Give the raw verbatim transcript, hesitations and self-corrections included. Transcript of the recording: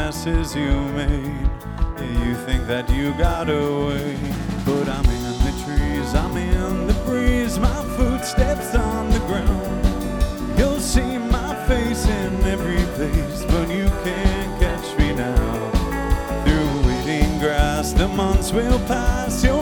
messes you made. Yeah, you think that you got away, but I'm in the trees, I'm in the breeze, my footsteps on the ground. You'll see my face in every place, but you can't catch me now. Through waiting grass, the months will pass. You'll